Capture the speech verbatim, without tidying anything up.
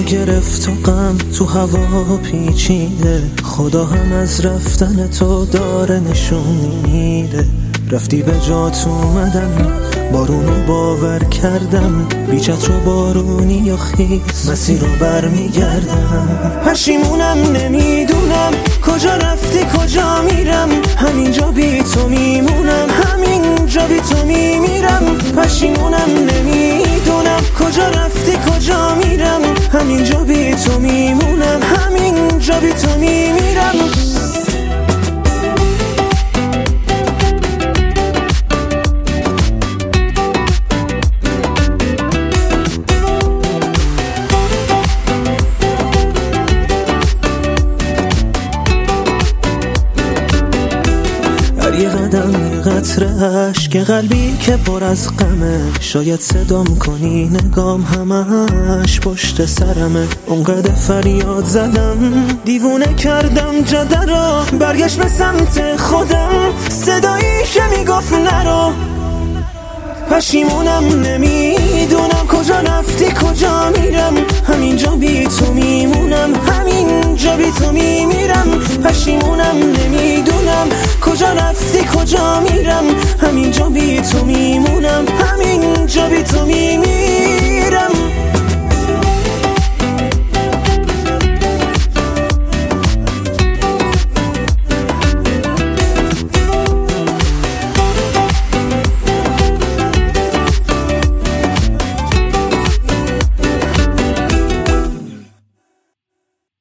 گرفت و غم تو هوا پیچیده، خدا هم از رفتن تو داره نشون میده. رفتی به جات اومدم، بارونو باور کردم، بی چتر و بارونی یا خیز مسیر رو برمیگردم. پشیمونم نمیدونم کجا رفتی کجا میرم، همینجا بی تو میمونم، همینجا بی تو میمیرم. پشیمونم نمیدونم کجا رفتی کجا میرم، همینجا بی تو میمونم، همینجا بی تو میمیرم. یه قدم یه قطره عشق قلبی که پر از غمه، شاید صدام کنی نگام همش پشت سرمه. اونقدر فریاد زدم دیوونه کردم جاده رو، برگشت به سمت خودم صدایی که میگفت نرو. پشیمونم نمیدونم کجا رفتی کجا میرم، همینجا بی تو میمونم، همینجا بی تو میمیرم. پشیمونم نمیدونم کجا رفتی کجا میرم، همینجا بی تو میمونم، همینجا بی تو میمیرم.